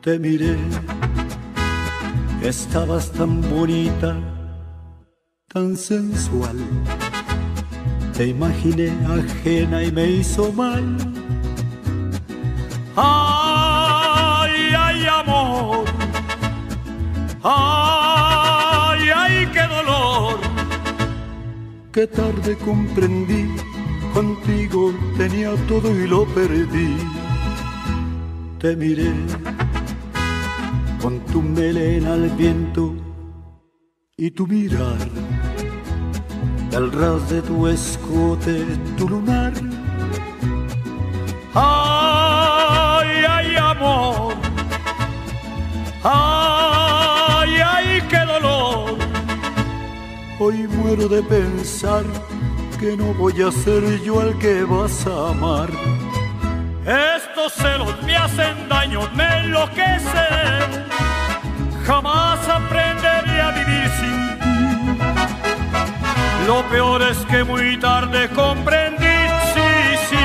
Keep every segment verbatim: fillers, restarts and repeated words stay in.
Te miré, estabas tan bonita, tan sensual. Te imaginé ajena y me hizo mal. Ay, ay, amor. Ay, ay, qué dolor. Qué tarde comprendí, contigo tenía todo y lo perdí. Te miré con tu melena al viento y tu mirar, el ras de tu escote, tu lunar. Ay, ay, amor. Ay, ay, qué dolor. Hoy muero de pensar que no voy a ser yo el que vas a amar. Estos celos me hacen daño, me enloquecen. Jamás aprenderé a vivir sin ti. Lo peor es que muy tarde comprendí, sí, sí.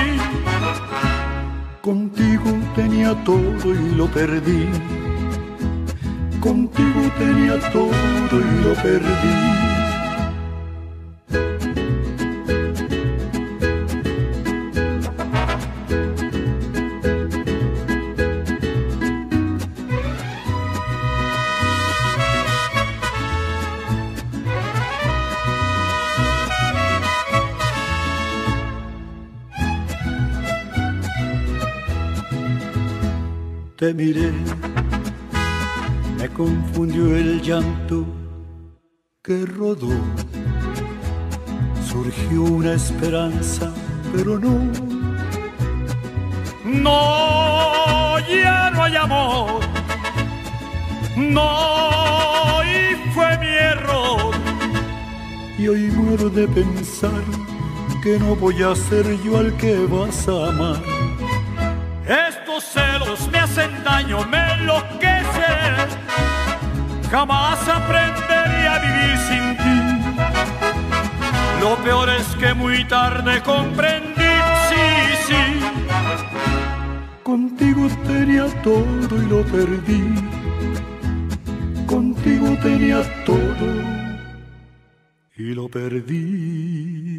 Contigo tenía todo y lo perdí. Contigo tenía todo y lo perdí. Te miré, me confundió el llanto que rodó. Surgió una esperanza, pero no. No, ya no hay amor. No, y fue mi error. Y hoy muero de pensar que no voy a ser yo al que vas a amar. Estos celos me hacen daño, me enloquecen. Jamás aprenderé a vivir sin ti. Lo peor es que muy tarde comprendí, sí, sí. Contigo tenía todo y lo perdí. Contigo tenía todo y lo perdí.